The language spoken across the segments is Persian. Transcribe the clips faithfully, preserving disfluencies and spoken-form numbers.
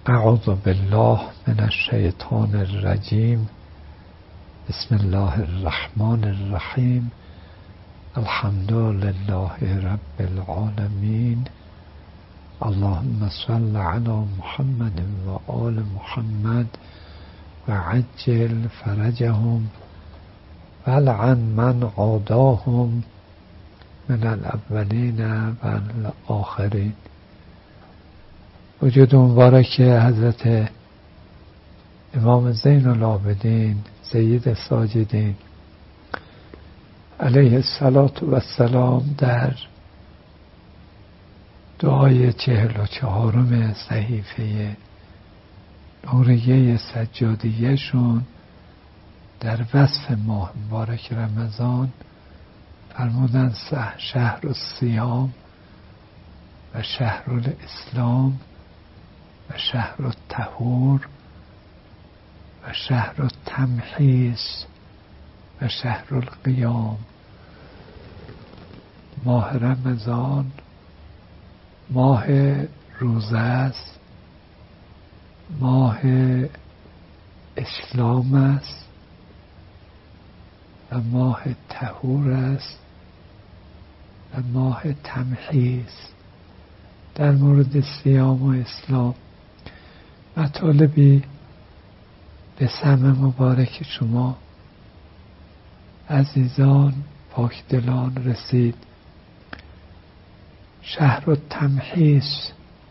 اعوذ بالله من الشیطان الرجیم. بسم الله الرحمن الرحیم. الحمد لله رب العالمین. اللهم صل علی محمد و آل محمد و عجل فرجهم و لعن من عاداهم من الاولین و الاخرین. وجود مبارک حضرت امام زین العابدین سید ساجدین علیه الصلاة و السلام در دعای چهل و چهارم صحیفه نوریه سجادیه شون در وصف ماه مبارک رمضان فرمودن شهر الصیام و شهر الاسلام و شهر الطهور و شهر التمحیص و شهر القیام. ماه رمضان ماه روزه است، ماه اسلام است و ماه طهور است و ماه تمحیص. در مورد صیام و اسلام مطالبی به سمع مبارک شما عزیزان پاکدلان رسید. شهر التمحیص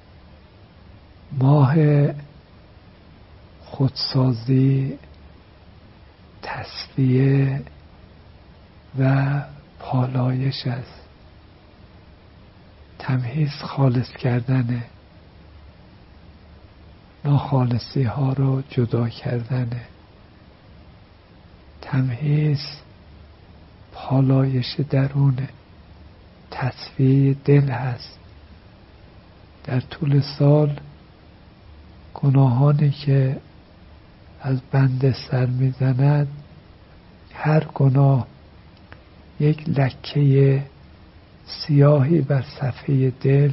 ماه خودسازی، تصفیه و پالایش است. تمحیص خالص کردنه، ناخالصی ها رو جدا کردنه. تمحیص پالایش درونه، تصفیه دل هست. در طول سال گناهانی که از بنده سر میزند، هر گناه یک لکه سیاهی بر صفحه دل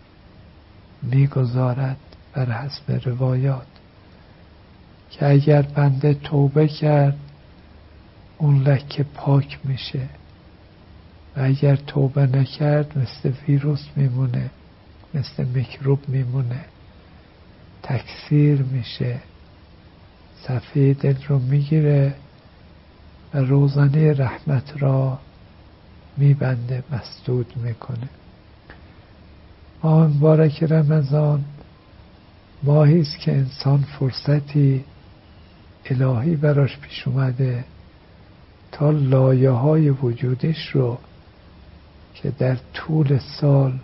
میگذارد بر حسب روایات، که اگر بنده توبه کرد اون لکه پاک میشه و اگر توبه نکرد مثل ویروس میمونه، مثل میکروب میمونه، تکثیر میشه، صفحه دل رو میگیره و روزنه رحمت را میبنده، مسدود میکنه. ماه مبارک رمضان ماهی است که انسان فرصتی الهی براش پیش اومده تا لایه های وجودش رو که در طول سال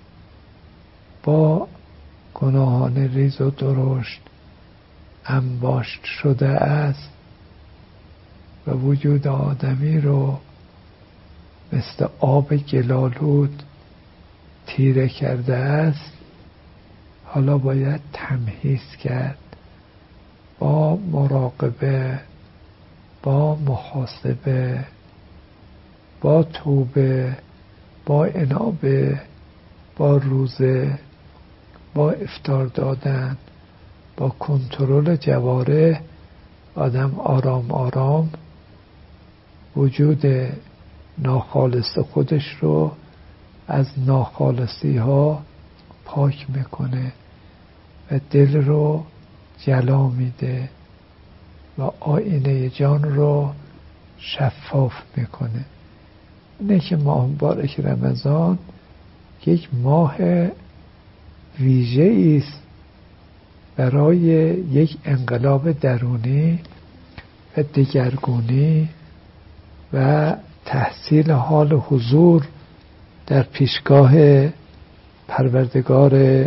با گناهان ریز و درشت انباشت شده است و وجود آدمی رو مثل آب گلالود تیره کرده است. حالا باید تمحیص کرد با مراقبه، با محاسبه، با توبه، با انابه، با روزه، با افطار دادن، با کنترل جواره. آدم آرام آرام وجود ناخالص خودش رو از ناخالصی ها پاک میکنه و دل رو جلا میده و آینه جان رو شفاف میکنه. اینه که ماه مبارک رمضان یک ماه ویژه‌ای است برای یک انقلاب درونی و دگرگونی و تحصیل حال حضور در پیشگاه پروردگار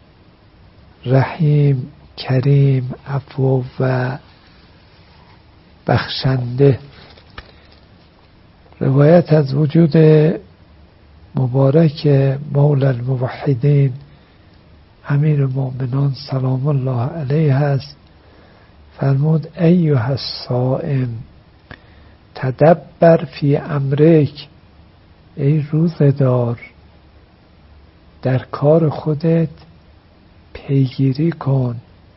رحیم، کریم، عفو و بخشنده. روایت از وجود مبارک مولا الموحدین امیر المؤمنان سلام الله علیه است. فرمود ایها الصائم تدبر فی امرک. ای روزه‌دار در کار خودت پیگیری کن،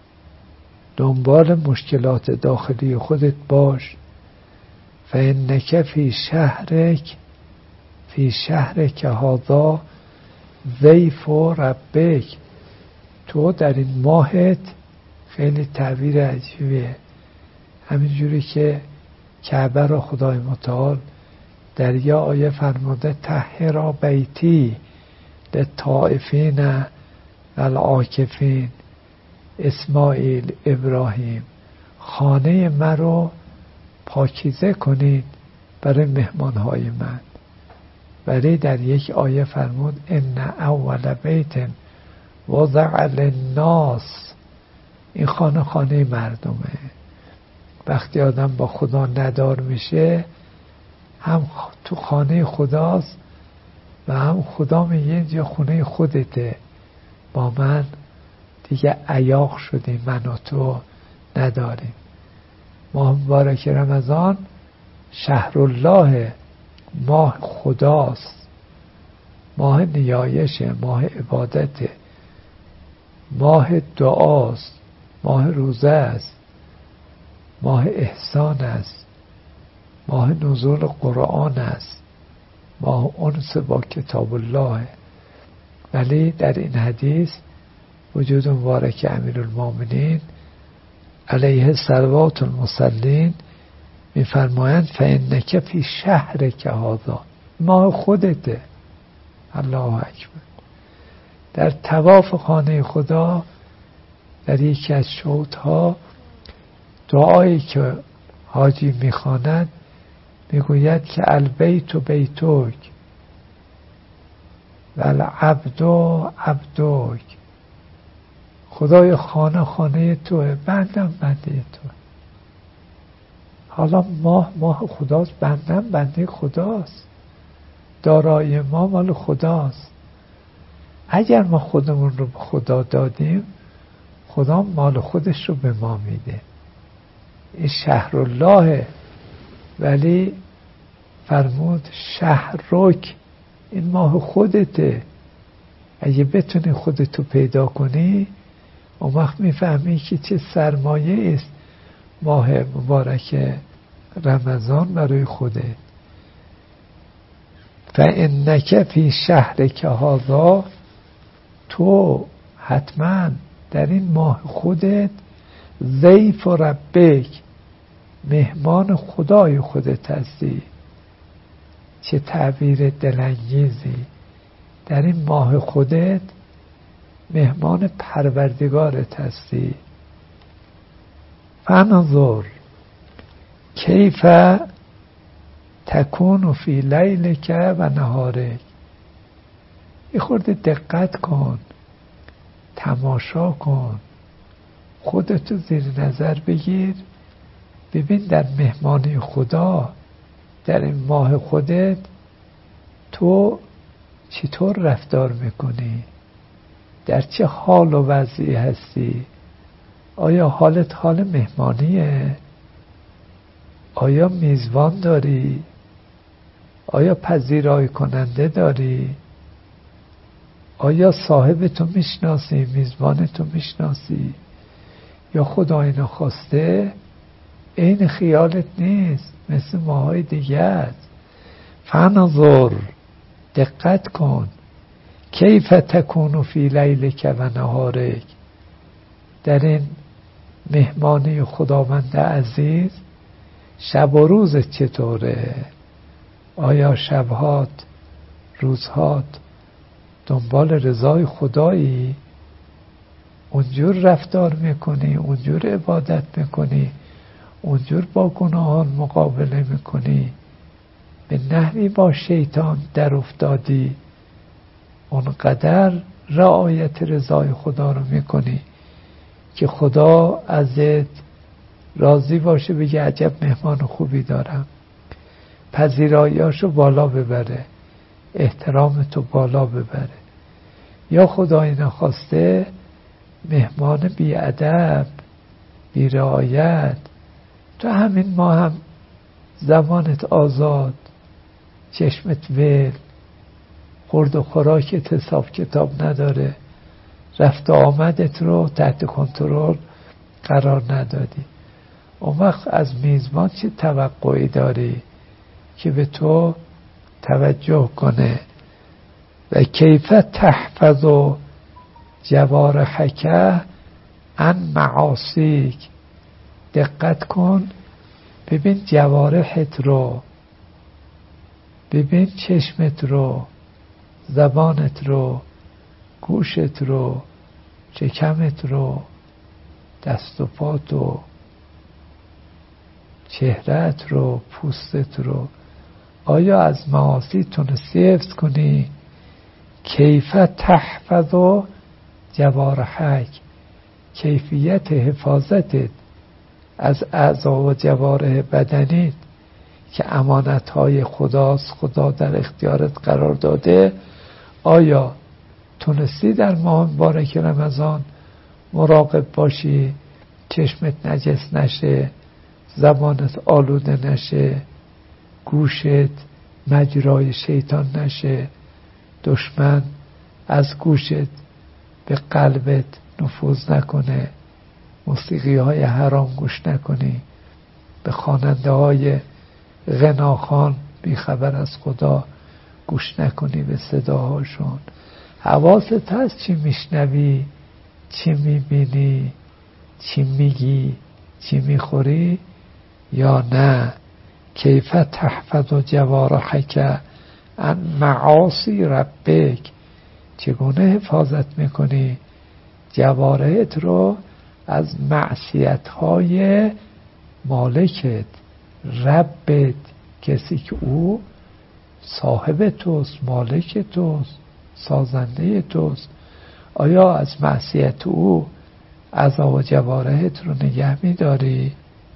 دنبال مشکلات داخلی خودت باش. فإنک فی شهرک فی شهرک هذا ضیف ربک، تو در این ماهت، خیلی تعبیر عجیبه، همینجوری که کعبه را خدای متعال در یه آیه فرموده طهرا بیتی للطائفین والعاکفین اسماعیل ابراهیم، خانه من رو پاکیزه کنید برای مهمانهای من. ولی در یک آیه فرمود ان اول بیت وضع للناس، این خانه خانه مردمه. وقتی آدم با خدا ندار میشه، هم تو خانه خداست و هم خدا میگه اینجا خونه خودته، با من دیگه عیاق شدیم، من و تو نداریم. ماه مبارک رمضان شهر الله، ماه خداست، ماه نیایشه، ماه عبادته، ماه دعاست، ماه روزه است، ماه احسان است، ماه نزول قرآن است، ماه انس با کتاب الله. ولی در این حدیث وجود مبارک امیرالمومنین علیه صلوات المصلین میفرمایند فإنک فی شهرک هذا، ماه خودته. الله اکبر. در طواف خانه خدا در یکی از شوطها دعایی که حاجی میخواند میگوید که البیت بیتک و العبد عبدک، خدای خانه خانه توه، بندم بنده توه. حالا ماه ماه خداست، بندم بنده خداست، دارایی ما مال خداست. اگر ما خودمون رو به خدا دادیم، خدا مال خودش رو به ما میده. این شهر الله، ولی فرمود شهرک، این ماه خودته. اگه بتونی خودتو پیدا کنی، اون وقت میفهمی که چه سرمایه است ماه مبارک رمضان برای خودت. فإنک فی شهرک هذا، تو حتما در این ماه خودت ضیف ربک، مهمان خدای خودت هستی. چه تعبیر دلانگیزی، در این ماه خودت مهمان پروردگارت هستی. فانظر کیف تکون فی لیلک و نهارک، یه خورده دقت کن، تماشا کن، خودتو زیر نظر بگیر، ببین در مهمانی خدا در این ماه خودت تو چطور رفتار میکنی، در چه حال و وضعی هستی. آیا حالت حال مهمانیه؟ آیا میزبان داری؟ آیا پذیرایی کننده داری؟ آیا صاحب تو میشناسی، میزبان تو میشناسی؟ یا خدای نخواسته این خیالت نیست، مثل ماهای دیگه است. فانظر، دقت کن، کیف تکون فی لیلک و نهارک، در این مهمانی خداوند عزیز شب و روزت چطوره؟ آیا شبهات روزهات دنبال رضای خدایی؟ اونجور رفتار میکنی، اونجور عبادت میکنی، اونجور با گناهان مقابله میکنی، به نحوی با شیطان در افتادی، اونقدر رعایت رضای خدا رو میکنی که خدا ازت راضی باشه، بگه عجب مهمان خوبی دارم، پذیراییاشو بالا ببره، احترام تو بالا ببره. یا خدای نخواسته مهمان بی ادب، بی رعایت، تو همین ما هم زمانت آزاد، چشمت ول، خورد و خوراکت حساب کتاب نداره، رفت و آمدت رو تحت کنترل قرار ندادی، اون وقت از میزبان چه توقعی داری که به تو توجه کنه؟ و کیف تحفظ جوارحک عن معاصیک. دقت کن، ببین جوارحت رو، ببین چشمت رو، زبانت رو، گوشت رو، شکمت رو، دست و پات رو، چهرهت رو، پوستت رو، آیا از معاصی تونستی حفظ کنی؟ کیف تحفظ جوارحک، کیفیت حفاظتت از اعضا و جوارح بدنیت که امانتهای خداست، خدا در اختیارت قرار داده، آیا تونستی در ماه مبارک رمضان مراقب باشی چشمت نجس نشه، زبانت آلوده نشه، گوشت مجرای شیطان نشه، دشمن از گوشت به قلبت نفوذ نکنه، موسیقی های حرام گوش نکنی، به خواننده های غناخوان بیخبر از خدا گوش نکنی به صداهاشون. حواست هست چی میشنوی، چی میبینی، چی میگی، چی میخوری یا نه؟ کیف تحفظ جوارحک عن معاصی ربک، چگونه حفاظت میکنی جوارحت رو از معصیت های مالکت، ربت، کسی که او صاحب توست، مالک توست، سازنده توست. آیا از معصیت او اعضا و جوارحت رو نگه می‌داری؟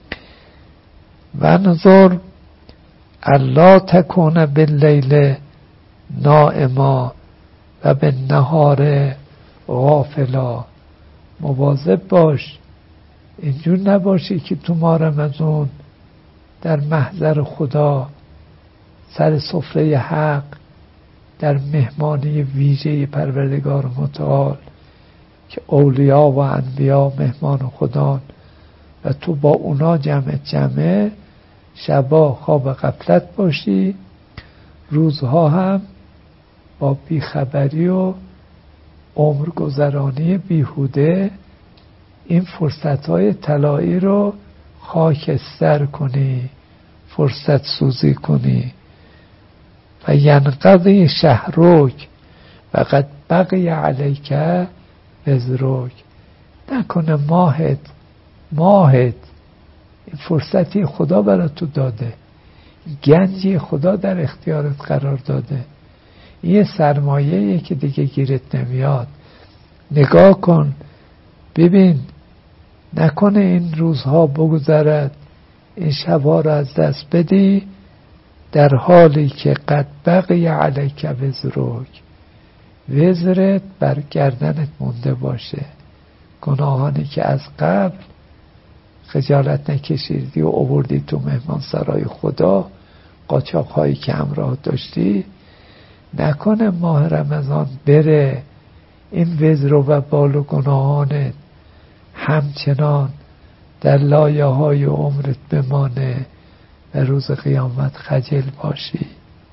و نظر الا تکون باللیل نائما و بالنهار غافلا. مواظب باش اینجور نباشی که تو ماه رمضان در محضر خدا، سر سفره حق، در مهمانی ویژه پروردگار متعال که اولیا و انبیا مهمان خدان و تو با اونا جمع جمعه، شبا خواب غفلت باشی، روزها هم با بیخبری و عمر گذرانی بیهوده این فرصتهای طلایی رو خاکستر کنی، فرصت سوزی کنی. و ینقضی شهرک و قد بقی علیک وزرک. نکنه ماهت ماهت این فرصتی خدا برای تو داده، گنجی خدا در اختیارت قرار داده، یه سرمایه‌ایه که دیگه گیرت نمیاد. نگاه کن ببین، نکنه این روزها بگذرد، این شبها رو از دست بدی در حالی که قد بقی علیک وزرک، وزرت بر گردنت مونده باشه، گناهانی که از قبل خجالت نکشیدی و آوردی تو مهمان سرای خدا، قاچاق‌هایی که همراه داشتی. نکنه ماه رمضان بره این وزر و بال و گناهانت همچنان در لایه های عمرت بمانه و روز قیامت خجل باشی.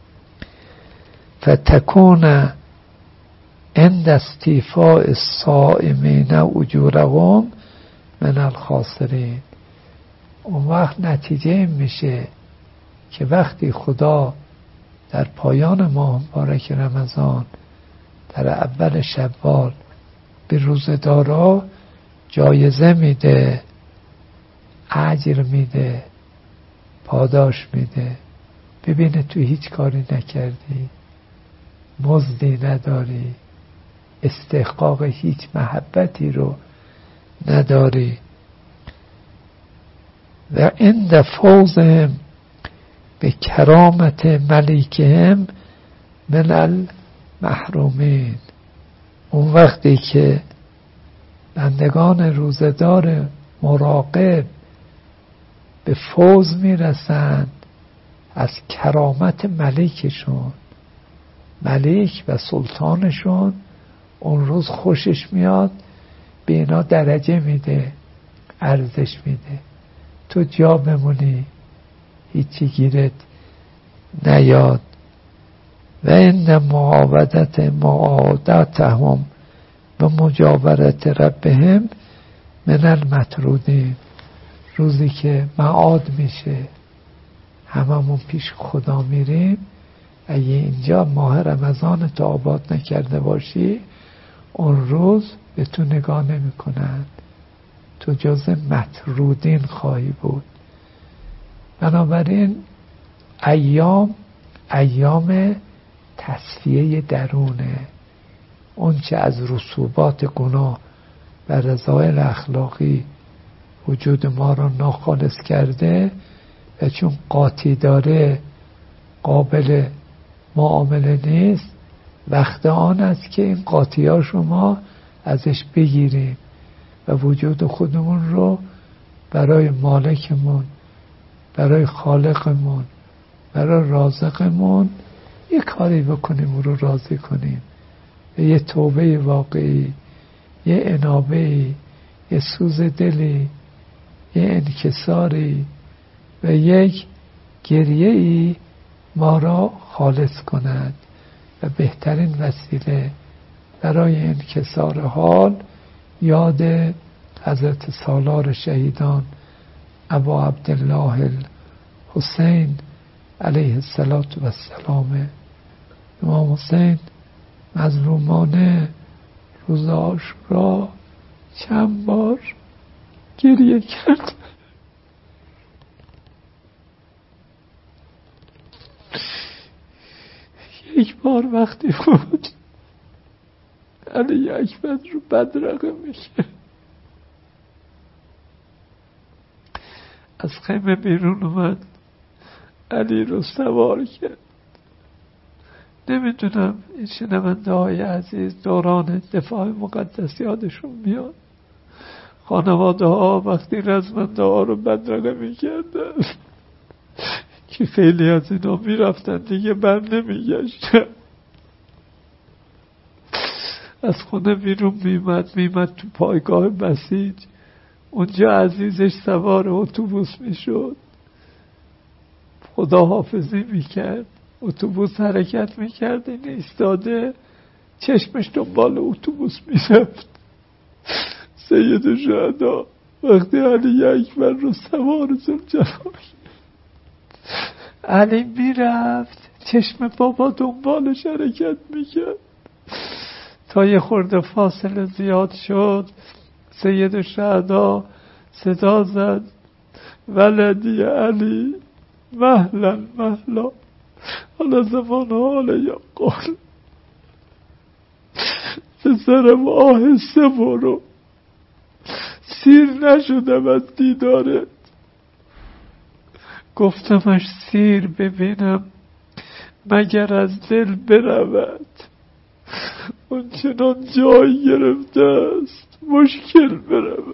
فتکون عند استیفاء الصائمین اجورهم من الخاسرین. اون وقت نتیجه این میشه که وقتی خدا در پایان ماه مبارک رمضان در اول شوال به روزدارا جایزه میده، اجر میده، پاداش میده. ببینه تو هیچ کاری نکردی، مزدی نداری، استحقاق هیچ محبتی رو نداری. و عند فوزهم به کرامت ملیکهم من المحرومین. اون وقتی که بندگان روزدار مراقب به فوز میرسند از کرامت ملیکشون، ملیک و سلطانشون اون روز خوشش میاد، به اینا درجه میده، ارزش میده. تو جا بمونی هیچی گیرت نیاد. و این معاودت معادتهم و مجاورت ربهم من المطرودین. روزی که معاد میشه هممون پیش خدا میریم، اگه اینجا ماه رمضان تو آباد نکرده باشی اون روز به تو نگاه نمی کنند، تو جز مطرودین خواهی بود. بنابراین ایام ایام تصفیه درونه. اون چه از رسوبات گناه و رذایل اخلاقی وجود ما را ناخالص کرده و چون قاطی داره قابل معامله نیست، وقت آن است که این قاطی ها شما ازش بگیریم و وجود خودمون رو برای مالکمون، برای خالقمون، برای رازقمون یه کاری بکنیم او رو راضی کنیم. و یه توبه واقعی، یه انابهی، یه سوز دلی، یه انکساری و یک گریه‌ای ما را خالص کند. و بهترین وسیله برای انکسار حال یاد حضرت سالار شهیدان ابا عبدالله الحسین علیه السلام. امام حسین مظلومانه روز عاشورا چند بار گریه کرد. یک بار وقتی بود علی اکبر رو بدرقه میشه، از خیمه بیرون اومد، علی رو سوار کرد. نمیدونم این شنونده های عزیز دوران دفاع مقدس یادشون میاد خانواده ها وقتی رزمنده ها رو بدرقه میکردن که خیلی از اینا میرفتن دیگه بر نمیگشتن، از خونه بیرون میمد میمد تو پایگاه بسیج، اونجا عزیزش سوار اتوبوس میشد، خدا حافظی میکرد، اتوبوس حرکت میکرد، این ایستاده چشمش دنبال اتوبوس میرفت. سید شهدا وقتی علی اکبر رو سوار ذوالجلال علی میرفت چشم بابا دنبالش حرکت میکرد تا یه خورده فاصله زیاد شد. سید شهدا صدا زد ولدی علی مهلا مهلا، حالا زمان حال یا قول، پسرم آهسته برو، سیر نشدم از دیدارت. گفتمش سیر ببینم مگر از دل برود، اون چنان جای گرفته است مشکل برود.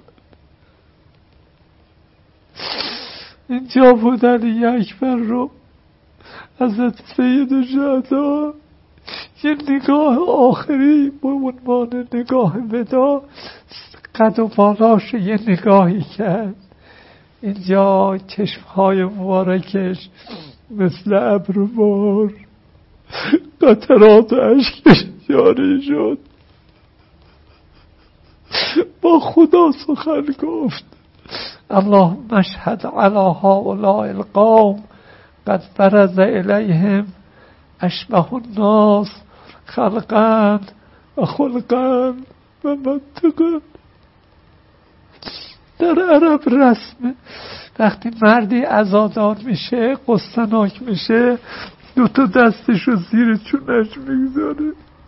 اینجا بود علی اکبر رو حضرت سید شهدا یه نگاه آخری به عنوان نگاه ودا قد و بالاش یه نگاهی کرد. اینجا چشمهای مبارکش مثل ابر بار قطرات اشکش جاری شد، با خدا سخن گفت اللهم اشهد علی هؤلاء القوم قد برز الیهم اشبه الناس خلقا و خلقا و منطقا. در عرب رسمه وقتی مردی عزادار میشه قصه‌ناک میشه دو تا دستشو زیر چونش میگذاره،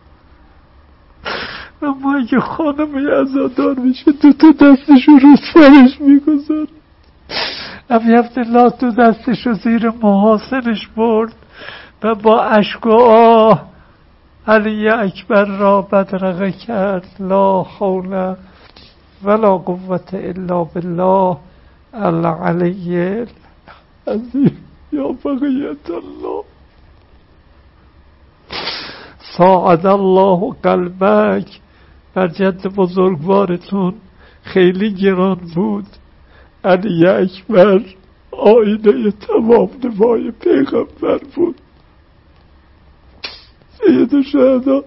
اما اگه خانمی عزادار میشه دو تا دستشو رو سرش میگذاره. ابی عبدالله دو دستشو زیر محاسنش برد و با اشک و آه علی اکبر را بدرقه کرد. لا حول ولا قوة الا بالله العلی العظیم. یا بقیت الله ساعد الله قلبک، بر جد بزرگوارتون خیلی گران بود علی اکبر آینه تمام نمای پیغمبر بود. سید الشهدا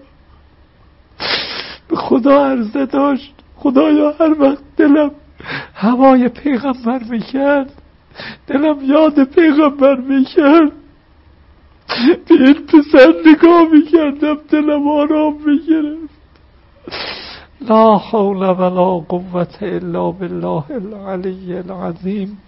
به خدا عرضه داشت خدایا هر وقت دلم هوای پیغمبر میکرد، دلم یاد پیغمبر میکرد، به این پسر نگاه میکردم دلم آرام میگرفت. لا حول ولا قوة الا بالله العلی العظیم.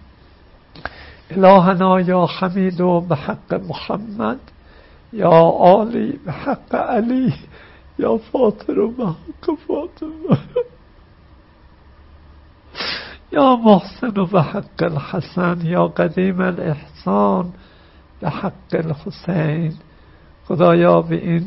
الهنا یا حمید به حق محمد، یا عالی به حق علی، یا فاطر به حق فاطمه، یا محسن به حق الحسن، یا قدیم الاحسان به حق الحسین. خدایا به این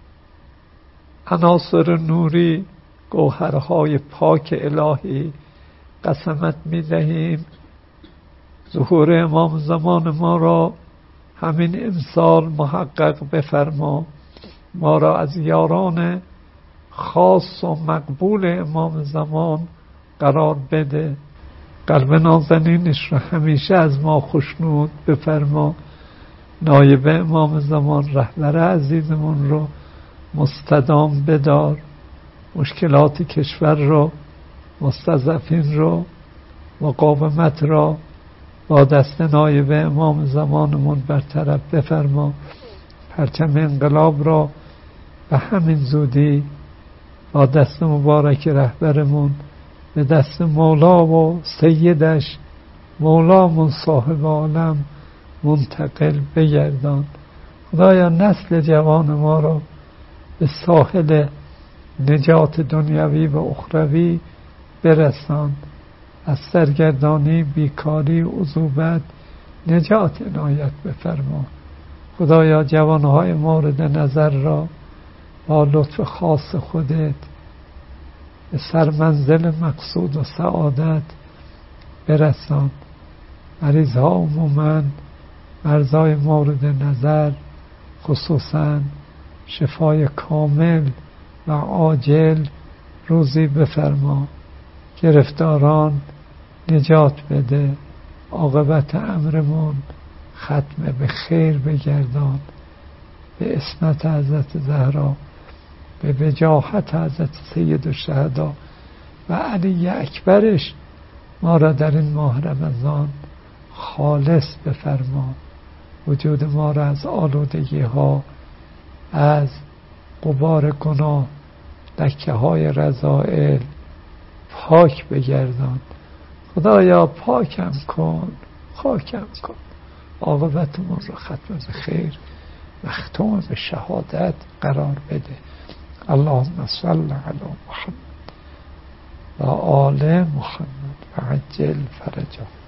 عناصر نوری گوهرهای پاک الهی قسمت می‌دهیم ظهور امام زمان ما را همین امسال محقق بفرما، ما را از یاران خاص و مقبول امام زمان قرار بده، قلب نازنینش را همیشه از ما خوشنود بفرما. نایب امام زمان رهبر عزیزمون رو مستدام بدار، مشکلات کشور رو، مستضعفین رو، مقاومت را با دست نایب امام زمانمون برطرف بفرما. پرچم انقلاب را به همین زودی با دست مبارک رهبرمون به دست مولا و سیدش مولامون صاحب عالم منتقل بگردان. خدایا نسل جوان ما را به ساحل نجات دنیوی و اخروی برسان، از سرگردانی، بیکاری، عذوبت نجات عنایت بفرما. خدایا جوانهای مورد نظر را با لطف خاص خودت به سرمنزل مقصود و سعادت برسان. مریضها عموماً، مرزای مورد نظر خصوصاً شفای کامل و عاجل روزی بفرما. گرفتاران نجات بده، عاقبت امرمون ختم به خیر بگردان، به اسمت حضرت زهرا، به وجاهت حضرت سید الشهدا و علی اکبرش ما را در این ماه رمضان خالص بفرما. وجود ما را از آلودگی ها، از غبار گناه، لکه های رذائل پاک بگردان. خدایا پاکم کن، خاکم کن، عاقبتمون را ختم به خیر، مختوم به شهادت قرار بده. اللهم صل علی محمد و آل محمد و عجل فرجه.